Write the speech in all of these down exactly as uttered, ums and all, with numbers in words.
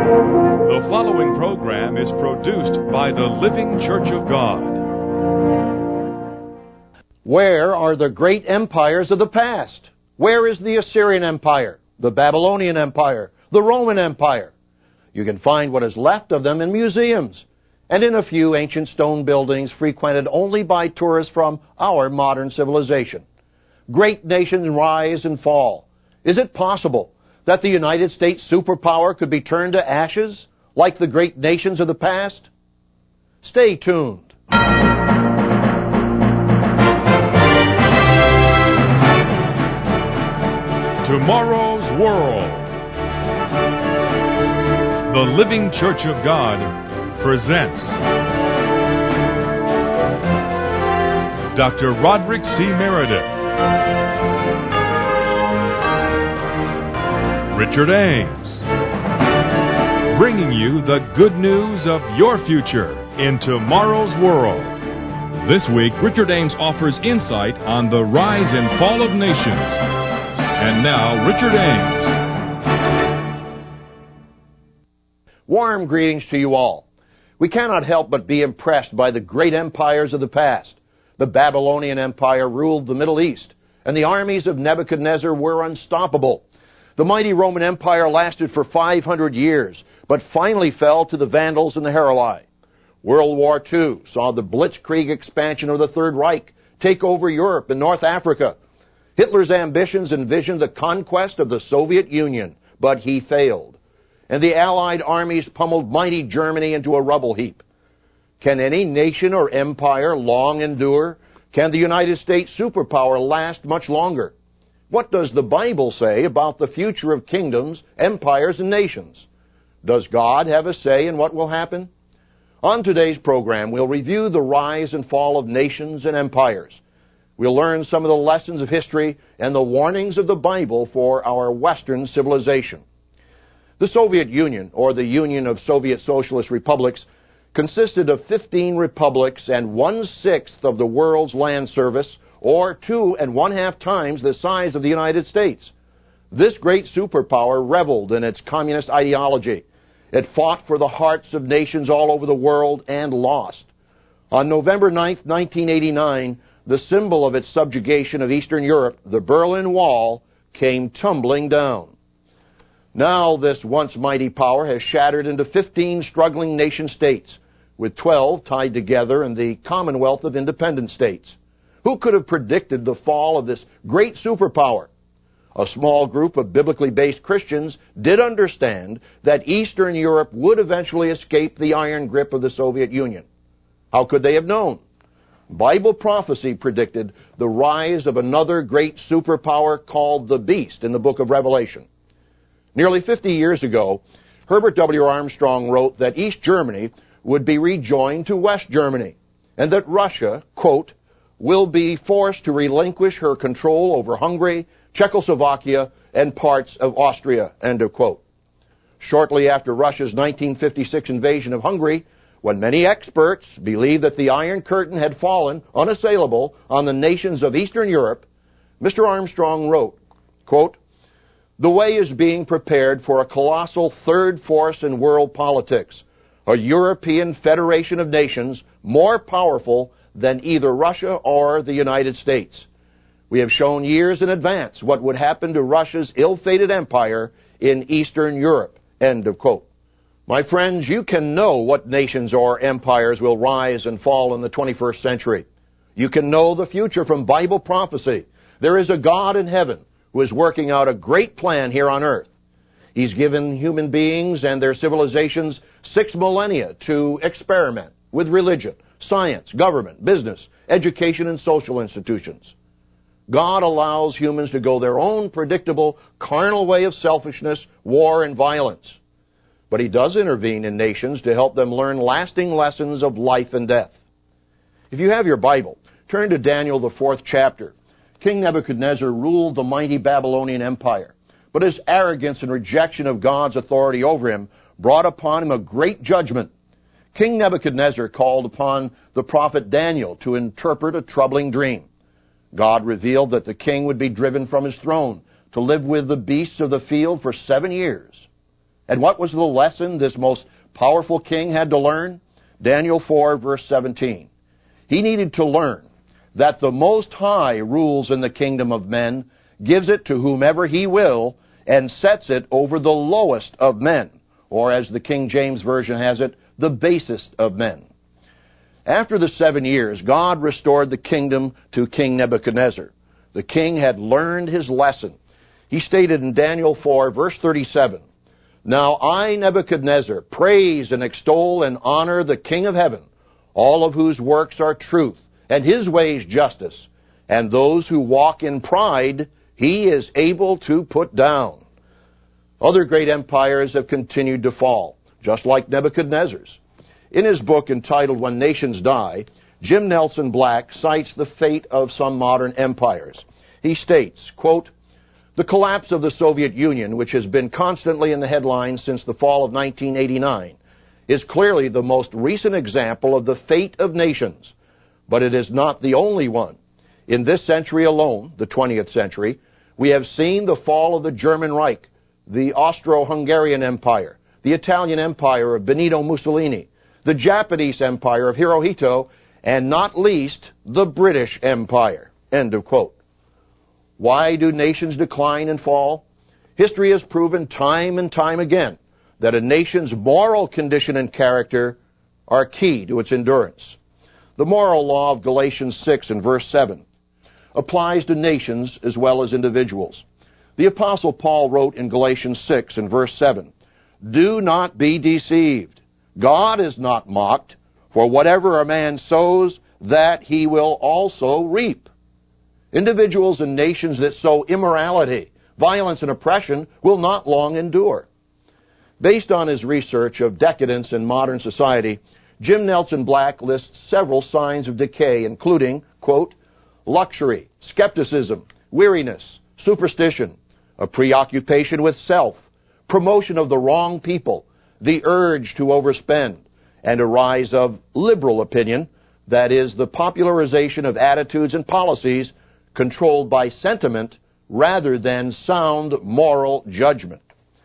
The following program is produced by the Living Church of God. Where are the great empires of the past? Where is the Assyrian Empire, the Babylonian Empire, the Roman Empire? You can find what is left of them in museums and in a few ancient stone buildings frequented only by tourists from our modern civilization. Great nations rise and fall. Is it possible that the United States superpower could be turned to ashes like the great nations of the past? Stay tuned. Tomorrow's World. The Living Church of God presents Doctor Roderick C. Meredith, Richard Ames, bringing you the good news of your future in tomorrow's world. This week, Richard Ames offers insight on the rise and fall of nations. And now, Richard Ames. Warm greetings to you all. We cannot help but be impressed by the great empires of the past. The Babylonian Empire ruled the Middle East, and the armies of Nebuchadnezzar were unstoppable. The mighty Roman Empire lasted for five hundred years, but finally fell to the Vandals and the Heruli. World War Two saw the blitzkrieg expansion of the Third Reich take over Europe and North Africa. Hitler's ambitions envisioned the conquest of the Soviet Union, but he failed. And the Allied armies pummeled mighty Germany into a rubble heap. Can any nation or empire long endure? Can the United States superpower last much longer? What does the Bible say about the future of kingdoms, empires, and nations? Does God have a say in what will happen? On today's program, we'll review the rise and fall of nations and empires. We'll learn some of the lessons of history and the warnings of the Bible for our Western civilization. The Soviet Union, or the Union of Soviet Socialist Republics, consisted of fifteen republics and one-sixth of the world's land surface, or two and one-half times the size of the United States. This great superpower reveled in its communist ideology. It fought for the hearts of nations all over the world and lost. On November ninth, nineteen eighty-nine, the symbol of its subjugation of Eastern Europe, the Berlin Wall, came tumbling down. Now this once mighty power has shattered into fifteen struggling nation-states, with twelve tied together in the Commonwealth of Independent States. Who could have predicted the fall of this great superpower? A small group of biblically based Christians did understand that Eastern Europe would eventually escape the iron grip of the Soviet Union. How could they have known? Bible prophecy predicted the rise of another great superpower called the Beast in the book of Revelation. Nearly fifty years ago, Herbert W. Armstrong wrote that East Germany would be rejoined to West Germany, and that Russia, quote, will be forced to relinquish her control over Hungary, Czechoslovakia, and parts of Austria, end of quote. Shortly after Russia's nineteen fifty-six invasion of Hungary, when many experts believed that the Iron Curtain had fallen unassailable on the nations of Eastern Europe, Mister Armstrong wrote, quote, the way is being prepared for a colossal third force in world politics, a European federation of nations more powerful than either Russia or the United States. We have shown years in advance what would happen to Russia's ill-fated empire in Eastern Europe, end of quote. My friends, you can know what nations or empires will rise and fall in the twenty-first century. You can know the future from Bible prophecy. There is a God in heaven who is working out a great plan here on earth. He's given human beings and their civilizations six millennia to experiment with religion, science, government, business, education, and social institutions. God allows humans to go their own predictable, carnal way of selfishness, war, and violence. But He does intervene in nations to help them learn lasting lessons of life and death. If you have your Bible, turn to Daniel, the fourth chapter. King Nebuchadnezzar ruled the mighty Babylonian Empire, but his arrogance and rejection of God's authority over him brought upon him a great judgment. King Nebuchadnezzar called upon the prophet Daniel to interpret a troubling dream. God revealed that the king would be driven from his throne to live with the beasts of the field for seven years. And what was the lesson this most powerful king had to learn? Daniel four, verse seventeen. He needed to learn that the Most High rules in the kingdom of men, gives it to whomever he will, and sets it over the lowest of men, or as the King James Version has it, the basest of men. After the seven years, God restored the kingdom to King Nebuchadnezzar. The king had learned his lesson. He stated in Daniel four, verse thirty-seven, "Now I, Nebuchadnezzar, praise and extol and honor the King of heaven, all of whose works are truth, and his ways justice, and those who walk in pride he is able to put down." Other great empires have continued to fall, just like Nebuchadnezzar's. In his book entitled When Nations Die, Jim Nelson Black cites the fate of some modern empires. He states, quote, "The collapse of the Soviet Union, which has been constantly in the headlines since the fall of nineteen eighty-nine, is clearly the most recent example of the fate of nations, but it is not the only one. In this century alone, the twentieth century, we have seen the fall of the German Reich, the Austro-Hungarian Empire, the Italian Empire of Benito Mussolini, the Japanese Empire of Hirohito, and not least, the British Empire." End of quote. Why do nations decline and fall? History has proven time and time again that a nation's moral condition and character are key to its endurance. The moral law of Galatians six and verse seven applies to nations as well as individuals. The Apostle Paul wrote in Galatians six and verse seven, "Do not be deceived. God is not mocked, for whatever a man sows, that he will also reap." Individuals and nations that sow immorality, violence, and oppression will not long endure. Based on his research of decadence in modern society, Jim Nelson Black lists several signs of decay, including, quote, luxury, skepticism, weariness, superstition, a preoccupation with self, promotion of the wrong people, the urge to overspend, and a rise of liberal opinion, that is, the popularization of attitudes and policies controlled by sentiment rather than sound moral judgment.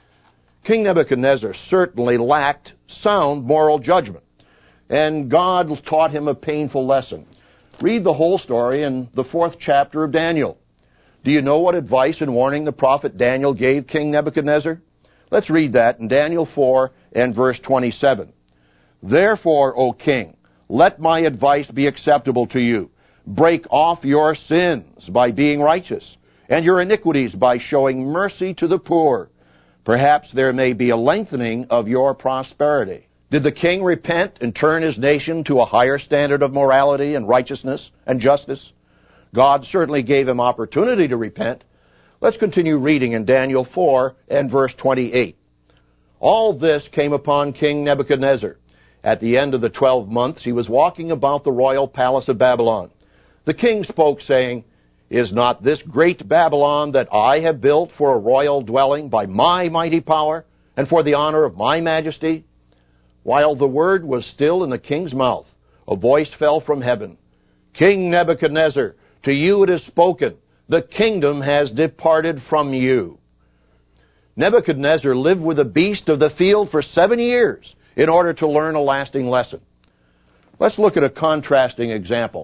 King Nebuchadnezzar certainly lacked sound moral judgment, and God taught him a painful lesson. Read the whole story in the fourth chapter of Daniel. Do you know what advice and warning the prophet Daniel gave King Nebuchadnezzar? Let's read that in Daniel four and verse twenty-seven. "Therefore, O king, let my advice be acceptable to you. Break off your sins by being righteous, and your iniquities by showing mercy to the poor. Perhaps there may be a lengthening of your prosperity." Did the king repent and turn his nation to a higher standard of morality and righteousness and justice? God certainly gave him opportunity to repent. Let's continue reading in Daniel four and verse twenty-eight. "All this came upon King Nebuchadnezzar. At the end of the twelve months, he was walking about the royal palace of Babylon. The king spoke, saying, Is not this great Babylon that I have built for a royal dwelling by my mighty power and for the honor of my majesty? While the word was still in the king's mouth, a voice fell from heaven. King Nebuchadnezzar, to you it is spoken, the kingdom has departed from you." Nebuchadnezzar lived with the beast of the field for seven years in order to learn a lasting lesson. Let's look at a contrasting example.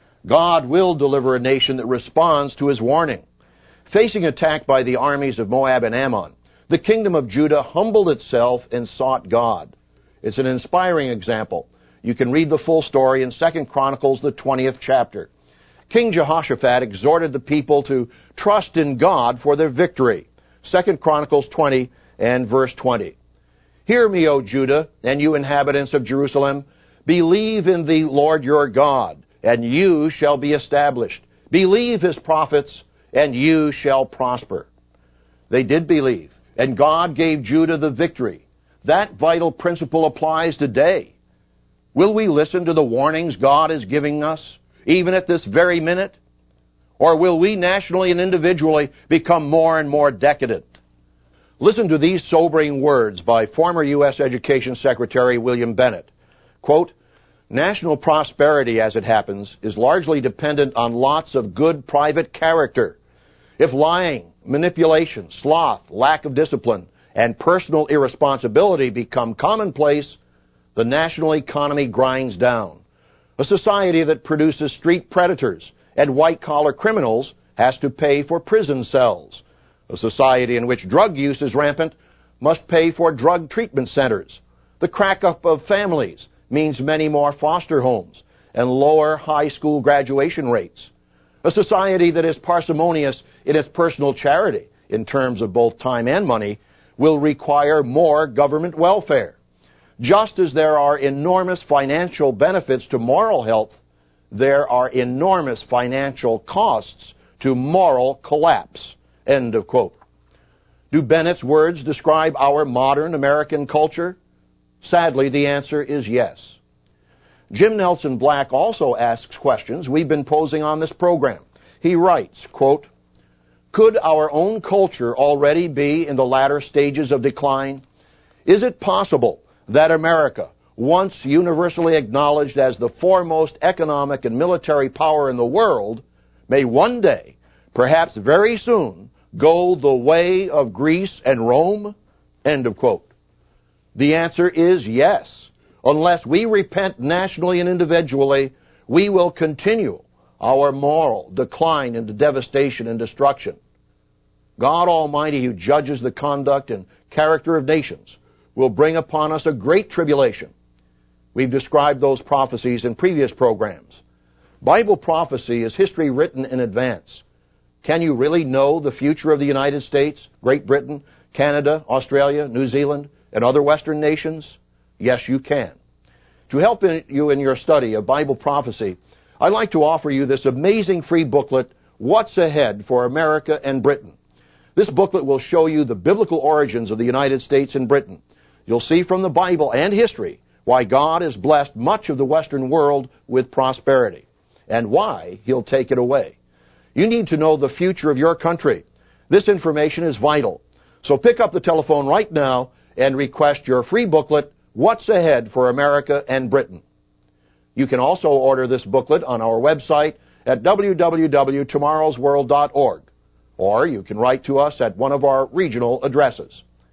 God will deliver a nation that responds to his warning. Facing attack by the armies of Moab and Ammon, the kingdom of Judah humbled itself and sought God. It's an inspiring example. You can read the full story in Second Chronicles, the twentieth chapter. King Jehoshaphat exhorted the people to trust in God for their victory. Second Chronicles twenty and verse twenty. "Hear me, O Judah, and you inhabitants of Jerusalem. Believe in the Lord your God, and you shall be established. Believe his prophets, and you shall prosper." They did believe, and God gave Judah the victory. That vital principle applies today. Will we listen to the warnings God is giving us, even at this very minute? Or will we nationally and individually become more and more decadent? Listen to these sobering words by former U S Education Secretary William Bennett. Quote, "National prosperity, as it happens, is largely dependent on lots of good private character. If lying, manipulation, sloth, lack of discipline, and personal irresponsibility become commonplace, the national economy grinds down. A society that produces street predators and white-collar criminals has to pay for prison cells. A society in which drug use is rampant must pay for drug treatment centers. The crack-up of families means many more foster homes and lower high school graduation rates. A society that is parsimonious in its personal charity, in terms of both time and money, will require more government welfare. Just as there are enormous financial benefits to moral health, there are enormous financial costs to moral collapse. End of quote. Do Bennett's words describe our modern American culture? Sadly, the answer is yes. Jim Nelson Black also asks questions we've been posing on this program. He writes, quote, could our own culture already be in the latter stages of decline? Is it possible that America, once universally acknowledged as the foremost economic and military power in the world, may one day, perhaps very soon, go the way of Greece and Rome? End of quote. The answer is yes. Unless we repent nationally and individually, we will continue our moral decline into devastation and destruction. God Almighty, who judges the conduct and character of nations, will bring upon us a great tribulation. We've described those prophecies in previous programs. Bible prophecy is history written in advance. Can you really know the future of the United States, Great Britain, Canada, Australia, New Zealand, and other Western nations? Yes, you can. To help in, you in your study of Bible prophecy, I'd like to offer you this amazing free booklet, What's Ahead for America and Britain. This booklet will show you the biblical origins of the United States and Britain. You'll see from the Bible and history why God has blessed much of the Western world with prosperity, and why He'll take it away. You need to know the future of your country. This information is vital. So pick up the telephone right now and request your free booklet, What's Ahead for America and Britain. You can also order this booklet on our website at w w w dot tomorrows world dot org, or you can write to us at one of our regional addresses.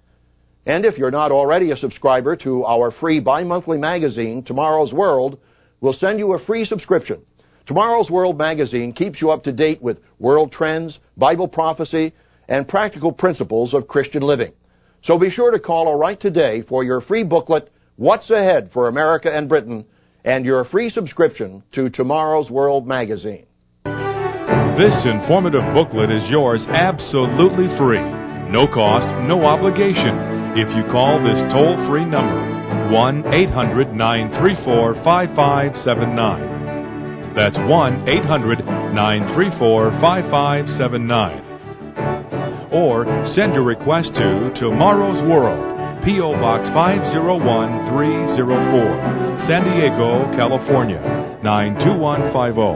And if you're not already a subscriber to our free bi-monthly magazine, Tomorrow's World, we'll send you a free subscription. Tomorrow's World magazine keeps you up to date with world trends, Bible prophecy, and practical principles of Christian living. So be sure to call or write today for your free booklet, What's Ahead for America and Britain, and your free subscription to Tomorrow's World magazine. This informative booklet is yours absolutely free. No cost, no obligation. If you call this toll-free number, one eight hundred nine three four five five seven nine. That's one eight hundred nine three four five five seven nine. Or send your request to Tomorrow's World, P O Box five oh one three oh four, San Diego, California, nine two one five oh.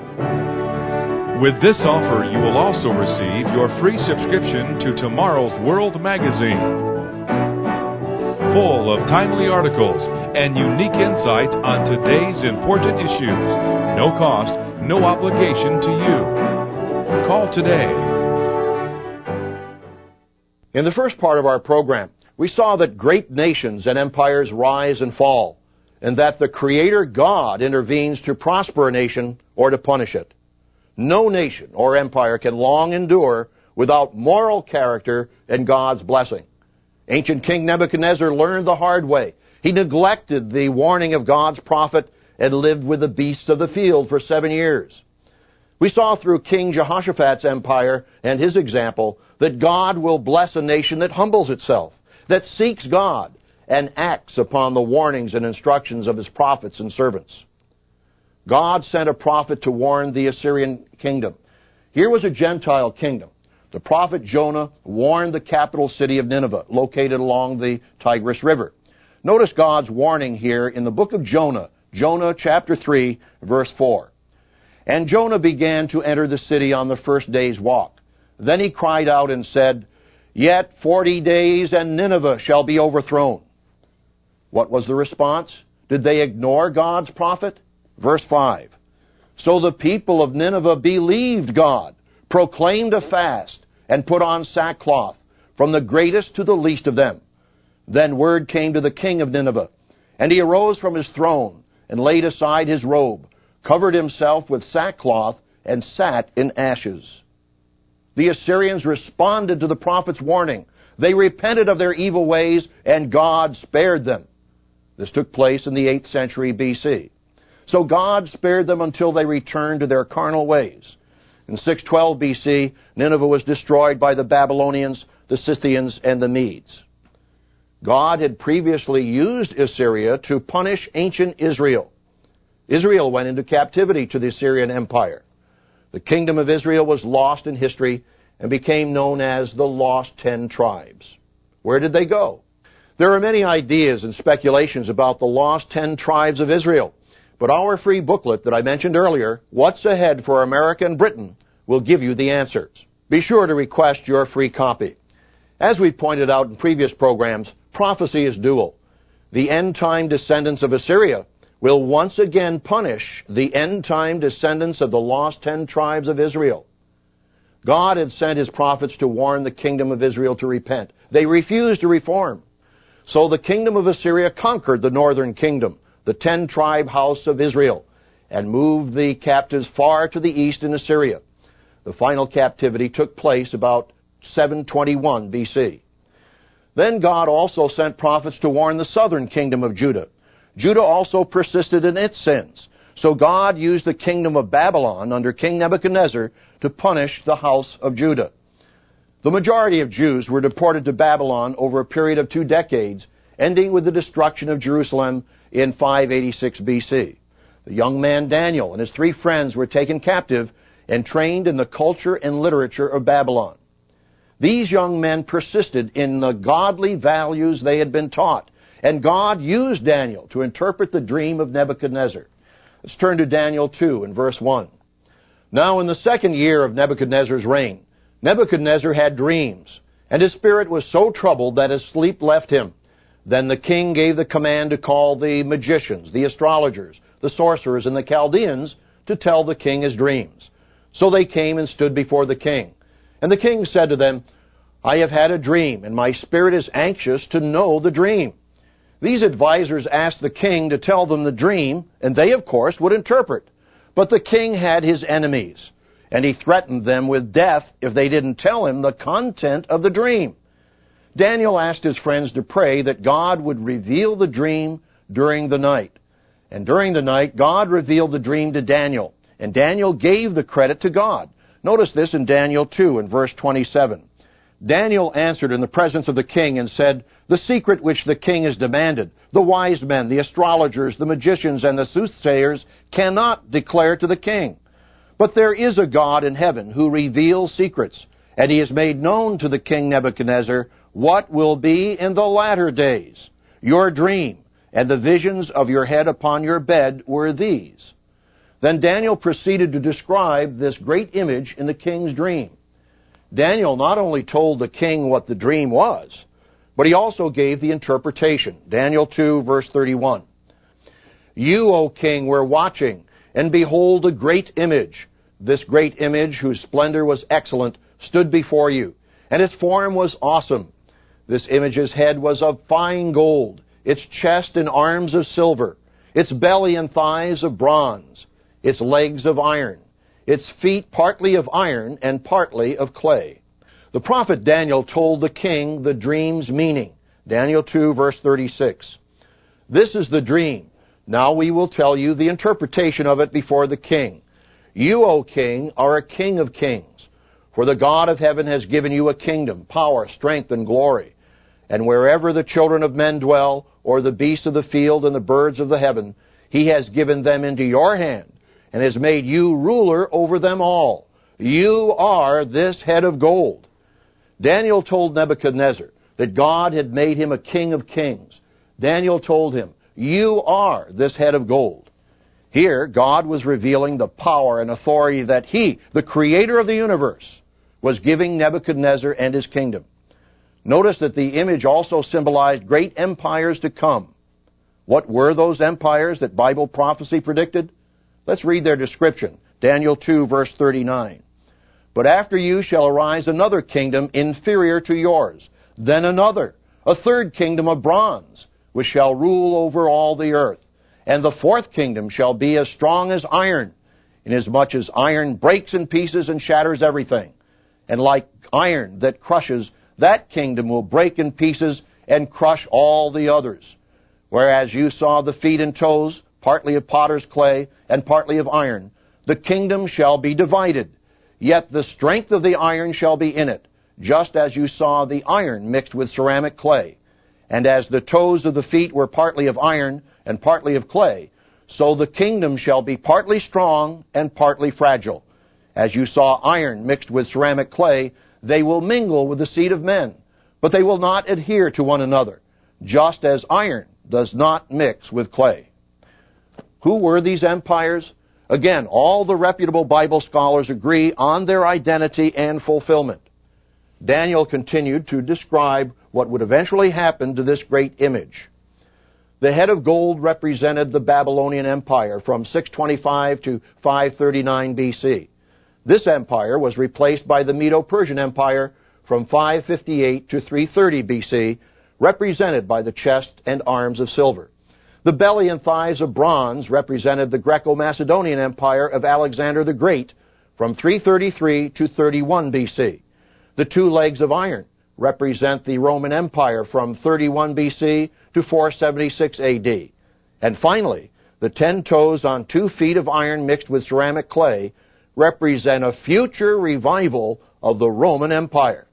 With this offer, you will also receive your free subscription to Tomorrow's World magazine, full of timely articles and unique insights on today's important issues. No cost, no obligation to you. Call today. In the first part of our program, we saw that great nations and empires rise and fall, and that the Creator God intervenes to prosper a nation or to punish it. No nation or empire can long endure without moral character and God's blessing. Ancient King Nebuchadnezzar learned the hard way. He neglected the warning of God's prophet and lived with the beasts of the field for seven years. We saw through King Jehoshaphat's empire and his example that God will bless a nation that humbles itself, that seeks God, and acts upon the warnings and instructions of His prophets and servants. God sent a prophet to warn the Assyrian kingdom. Here was a Gentile kingdom. The prophet Jonah warned the capital city of Nineveh, located along the Tigris River. Notice God's warning here in the book of Jonah, Jonah chapter three, verse four. And Jonah began to enter the city on the first day's walk. Then he cried out and said, Yet forty days and Nineveh shall be overthrown. What was the response? Did they ignore God's prophet? Verse five. So the people of Nineveh believed God, proclaimed a fast, and put on sackcloth, from the greatest to the least of them. Then word came to the king of Nineveh, and he arose from his throne, and laid aside his robe, covered himself with sackcloth, and sat in ashes. The Assyrians responded to the prophet's warning. They repented of their evil ways, and God spared them. This took place in the eighth century B C. So God spared them until they returned to their carnal ways. In six twelve B C, Nineveh was destroyed by the Babylonians, the Scythians, and the Medes. God had previously used Assyria to punish ancient Israel. Israel went into captivity to the Assyrian Empire. The kingdom of Israel was lost in history and became known as the Lost Ten Tribes. Where did they go? There are many ideas and speculations about the Lost Ten Tribes of Israel, but our free booklet that I mentioned earlier, What's Ahead for America and Britain, will give you the answers. Be sure to request your free copy. As we pointed out in previous programs, prophecy is dual. The end-time descendants of Assyria will once again punish the end-time descendants of the lost ten tribes of Israel. God had sent his prophets to warn the kingdom of Israel to repent. They refused to reform. So the kingdom of Assyria conquered the northern kingdom, the ten-tribe house of Israel, and moved the captives far to the east in Assyria. The final captivity took place about seven twenty-one B C. Then God also sent prophets to warn the southern kingdom of Judah. Judah also persisted in its sins. So God used the kingdom of Babylon under King Nebuchadnezzar to punish the house of Judah. The majority of Jews were deported to Babylon over a period of two decades, ending with the destruction of Jerusalem in five eighty-six B C. The young man Daniel and his three friends were taken captive and trained in the culture and literature of Babylon. These young men persisted in the godly values they had been taught, and God used Daniel to interpret the dream of Nebuchadnezzar. Let's turn to Daniel two and verse one. Now in the second year of Nebuchadnezzar's reign, Nebuchadnezzar had dreams, and his spirit was so troubled that his sleep left him. Then the king gave the command to call the magicians, the astrologers, the sorcerers, and the Chaldeans to tell the king his dreams. So they came and stood before the king. And the king said to them, I have had a dream, and my spirit is anxious to know the dream. These advisors asked the king to tell them the dream, and they, of course, would interpret. But the king had his enemies, and he threatened them with death if they didn't tell him the content of the dream. Daniel asked his friends to pray that God would reveal the dream during the night. And during the night, God revealed the dream to Daniel, and Daniel gave the credit to God. Notice this in Daniel two and verse twenty-seven. Daniel answered in the presence of the king and said, The secret which the king has demanded, the wise men, the astrologers, the magicians, and the soothsayers cannot declare to the king. But there is a God in heaven who reveals secrets, and he has made known to the king Nebuchadnezzar what will be in the latter days. Your dream and the visions of your head upon your bed were these. Then Daniel proceeded to describe this great image in the king's dream. Daniel not only told the king what the dream was, but he also gave the interpretation. Daniel two, verse thirty-one. You, O king, were watching, and behold a great image. This great image, whose splendor was excellent, stood before you, and its form was awesome. This image's head was of fine gold, its chest and arms of silver, its belly and thighs of bronze, its legs of iron, its feet partly of iron and partly of clay. The prophet Daniel told the king the dream's meaning. Daniel two, verse thirty-six. This is the dream. Now we will tell you the interpretation of it before the king. You, O king, are a king of kings, for the God of heaven has given you a kingdom, power, strength, and glory. And wherever the children of men dwell, or the beasts of the field and the birds of the heaven, he has given them into your hand, and has made you ruler over them all. You are this head of gold. Daniel told Nebuchadnezzar that God had made him a king of kings. Daniel told him, you are this head of gold. Here, God was revealing the power and authority that he, the creator of the universe, was giving Nebuchadnezzar and his kingdom. Notice that the image also symbolized great empires to come. What were those empires that Bible prophecy predicted? Let's read their description. Daniel two, verse thirty-nine. But after you shall arise another kingdom inferior to yours, then another, a third kingdom of bronze, which shall rule over all the earth. And the fourth kingdom shall be as strong as iron, inasmuch as iron breaks in pieces and shatters everything. And like iron that crushes, that kingdom will break in pieces and crush all the others. Whereas you saw the feet and toes, partly of potter's clay and partly of iron, the kingdom shall be divided. Yet the strength of the iron shall be in it, just as you saw the iron mixed with ceramic clay. And as the toes of the feet were partly of iron and partly of clay, so the kingdom shall be partly strong and partly fragile. As you saw iron mixed with ceramic clay, they will mingle with the seed of men, but they will not adhere to one another, just as iron does not mix with clay. Who were these empires? Again, all the reputable Bible scholars agree on their identity and fulfillment. Daniel continued to describe what would eventually happen to this great image. The head of gold represented the Babylonian Empire from six twenty-five to five thirty-nine B C. This empire was replaced by the Medo-Persian Empire from five fifty-eight to three thirty B C, represented by the chest and arms of silver. The belly and thighs of bronze represented the Greco-Macedonian Empire of Alexander the Great from three thirty-three to thirty-one B C. The two legs of iron represent the Roman Empire from thirty-one B C to four seventy-six A D. And finally, the ten toes on two feet of iron mixed with ceramic clay represent a future revival of the Roman Empire.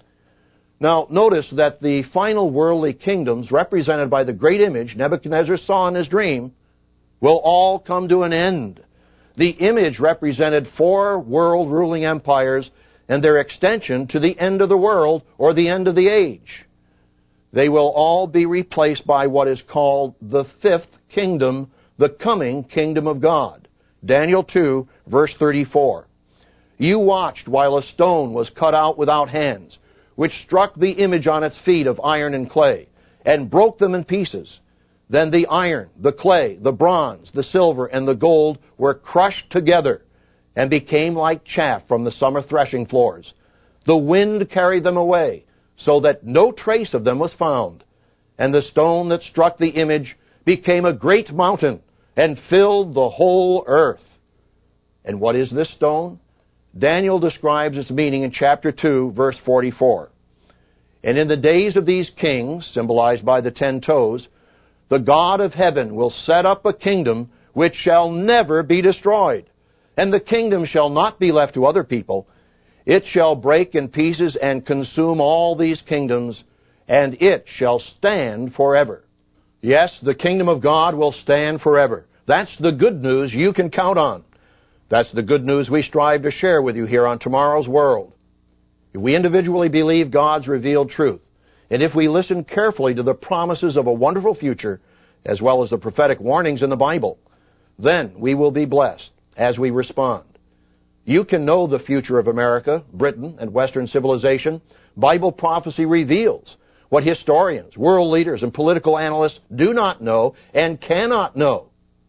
Now, notice that the final worldly kingdoms represented by the great image Nebuchadnezzar saw in his dream will all come to an end. The image represented four world-ruling empires and their extension to the end of the world or the end of the age. They will all be replaced by what is called the fifth kingdom, the coming kingdom of God. Daniel two, verse thirty-four. You watched while a stone was cut out without hands, which struck the image on its feet of iron and clay, and broke them in pieces. Then the iron, the clay, the bronze, the silver, and the gold were crushed together, and became like chaff from the summer threshing floors. The wind carried them away, so that no trace of them was found. And the stone that struck the image became a great mountain, and filled the whole earth. And what is this stone? Daniel describes its meaning in chapter two, verse forty-four. And in the days of these kings, symbolized by the ten toes, the God of heaven will set up a kingdom which shall never be destroyed. And the kingdom shall not be left to other people. It shall break in pieces and consume all these kingdoms, and it shall stand forever. Yes, the kingdom of God will stand forever. That's the good news you can count on. That's the good news we strive to share with you here on Tomorrow's World. If we individually believe God's revealed truth, and if we listen carefully to the promises of a wonderful future, as well as the prophetic warnings in the Bible, then we will be blessed as we respond. You can know the future of America, Britain, and Western civilization. Bible prophecy reveals what historians, world leaders, and political analysts do not know and cannot know.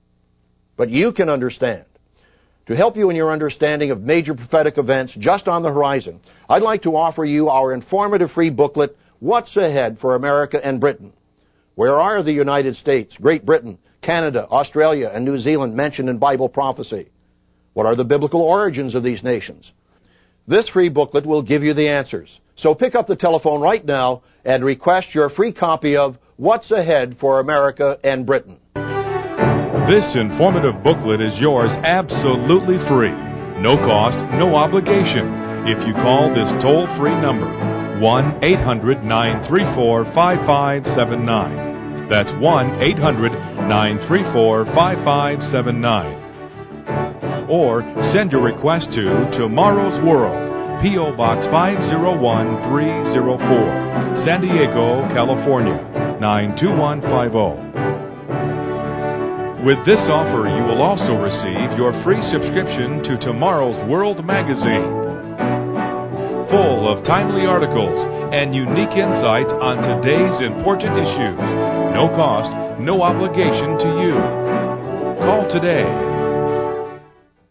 But you can understand. To help you in your understanding of major prophetic events just on the horizon, I'd like to offer you our informative free booklet, What's Ahead for America and Britain? Where are the United States, Great Britain, Canada, Australia, and New Zealand mentioned in Bible prophecy? What are the biblical origins of these nations? This free booklet will give you the answers. So pick up the telephone right now and request your free copy of What's Ahead for America and Britain. This informative booklet is yours absolutely free. No cost, no obligation. If you call this toll-free number, one eight hundred nine three four five five seven nine. That's one eight hundred nine three four five five seven nine. Or send your request to Tomorrow's World, P O Box five oh one three oh four, San Diego, California, nine two one five oh. With this offer, you will also receive your free subscription to Tomorrow's World magazine, full of timely articles and unique insights on today's important issues. No cost, no obligation to you. Call today.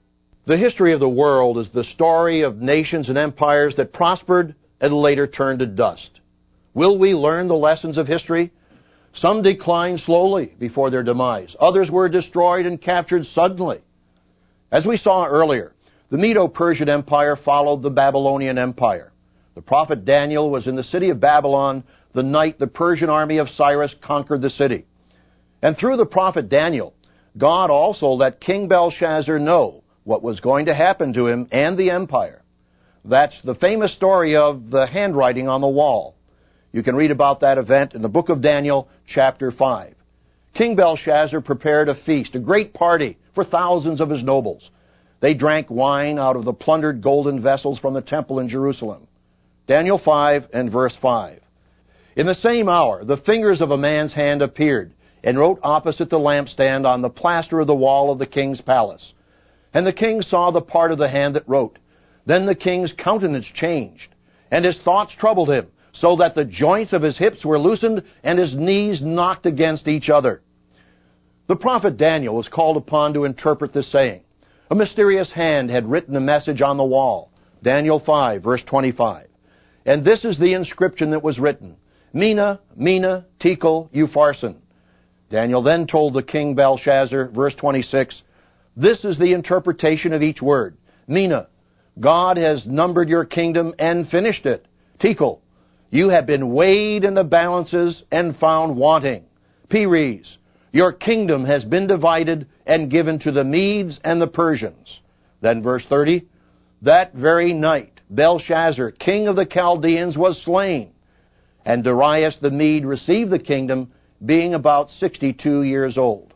The history of the world is the story of nations and empires that prospered and later turned to dust. Will we learn the lessons of history? Some declined slowly before their demise. Others were destroyed and captured suddenly. As we saw earlier, the Medo-Persian Empire followed the Babylonian Empire. The prophet Daniel was in the city of Babylon the night the Persian army of Cyrus conquered the city. And through the prophet Daniel, God also let King Belshazzar know what was going to happen to him and the empire. That's the famous story of the handwriting on the wall. You can read about that event in the book of Daniel, chapter five. King Belshazzar prepared a feast, a great party for thousands of his nobles. They drank wine out of the plundered golden vessels from the temple in Jerusalem. Daniel five and verse five. In the same hour, the fingers of a man's hand appeared and wrote opposite the lampstand on the plaster of the wall of the king's palace. And the king saw the part of the hand that wrote. Then the king's countenance changed, and his thoughts troubled him, so that the joints of his hips were loosened and his knees knocked against each other. The prophet Daniel was called upon to interpret this saying. A mysterious hand had written a message on the wall. Daniel five, verse twenty-five. And this is the inscription that was written. Mina, Mina, Tekel, Upharsin. Daniel then told the king Belshazzar, verse twenty-six, this is the interpretation of each word. Mina, God has numbered your kingdom and finished it. Tekel, you have been weighed in the balances and found wanting. Peres, your kingdom has been divided and given to the Medes and the Persians. Then verse thirty, that very night Belshazzar, king of the Chaldeans, was slain, and Darius the Mede received the kingdom, being about sixty-two years old.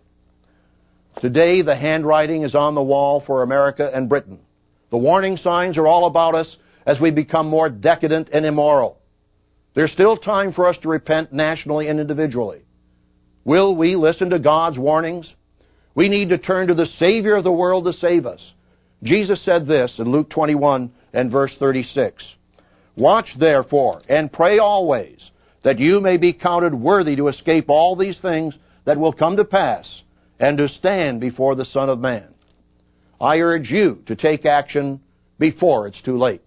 Today the handwriting is on the wall for America and Britain. The warning signs are all about us as we become more decadent and immoral. There's still time for us to repent nationally and individually. Will we listen to God's warnings? We need to turn to the Savior of the world to save us. Jesus said this in Luke twenty-one and verse thirty-six. Watch therefore and pray always, that you may be counted worthy to escape all these things that will come to pass, and to stand before the Son of Man. I urge you to take action before it's too late.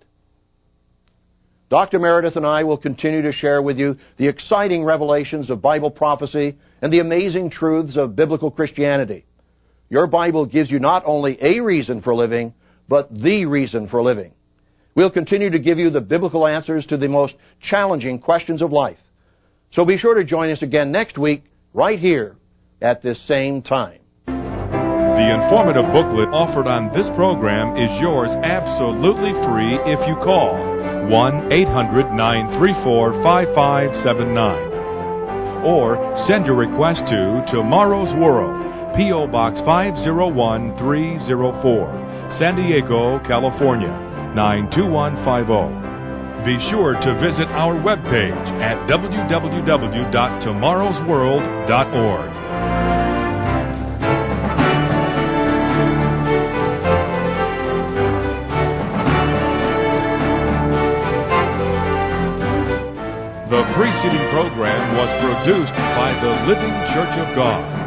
Doctor Meredith and I will continue to share with you the exciting revelations of Bible prophecy and the amazing truths of biblical Christianity. Your Bible gives you not only a reason for living, but the reason for living. We'll continue to give you the biblical answers to the most challenging questions of life. So be sure to join us again next week, right here, at this same time. The informative booklet offered on this program is yours absolutely free if you call one eight hundred nine three four five five seven nine or send your request to Tomorrow's World, P O Box five oh one three oh four, San Diego, California, nine two one five oh. Be sure to visit our webpage at w w w dot tomorrows world dot org. The preceding program was produced by the Living Church of God.